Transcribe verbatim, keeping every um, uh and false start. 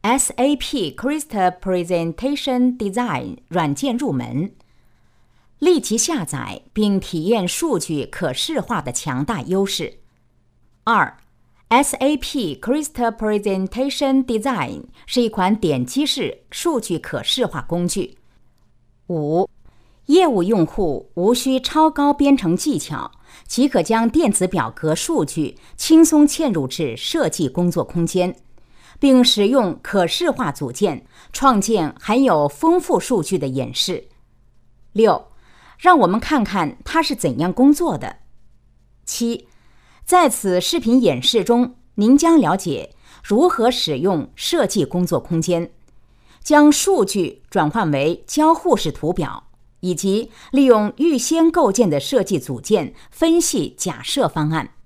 S A P Crystal Presentation Design 软件入门，立即下载并体验数据可视化的强大优势。二 S A P Crystal Presentation Design 是一款点击式数据可视化工具。五业务用户无需超高编程技巧，即可将电子表格数据轻松嵌入至设计工作空间，并使用可视化组件创建含有丰富数据的演示。六，让我们看看它是怎样工作的。七，在此视频演示中，您将了解如何使用设计工作空间，将数据转换为交互式图表，以及利用预先构建的设计组件分析假设方案。